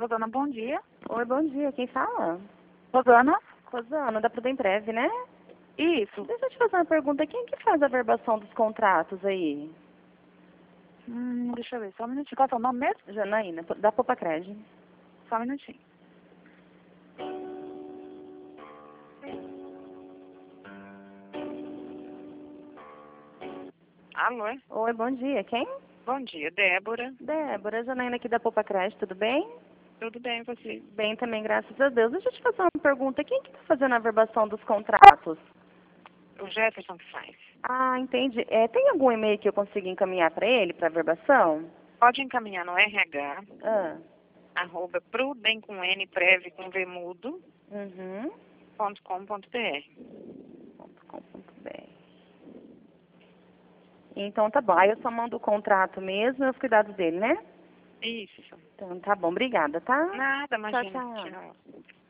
Rosana, bom dia. Oi, bom dia. Quem fala? Rosana? Rosana, da Prudemprev, né? Isso. Deixa eu te fazer uma pergunta. Quem que faz a verbação dos contratos aí? Deixa eu ver, só um minutinho. Qual é o seu nome mesmo? Janaína, da Popacred. Só um minutinho. Alô? Oi, bom dia. Quem? Bom dia, Débora. Débora, Janaína aqui da Popacred, tudo bem? Tudo bem, você? Bem também, graças a Deus. Deixa eu te fazer uma pergunta. Quem que tá fazendo a verbação dos contratos? O Jefferson que faz. Ah, entendi. Tem algum e-mail que eu consiga encaminhar para ele, para verbação? Pode encaminhar no RH, Ah. @prudem com N, prev com V mudo, Uhum. .com.br. .com.br. Então tá bom. Aí eu só mando o contrato mesmo e os cuidados dele, né? Isso. Então tá bom. Obrigada, tá? Nada, imagina. Tchau. Tchau.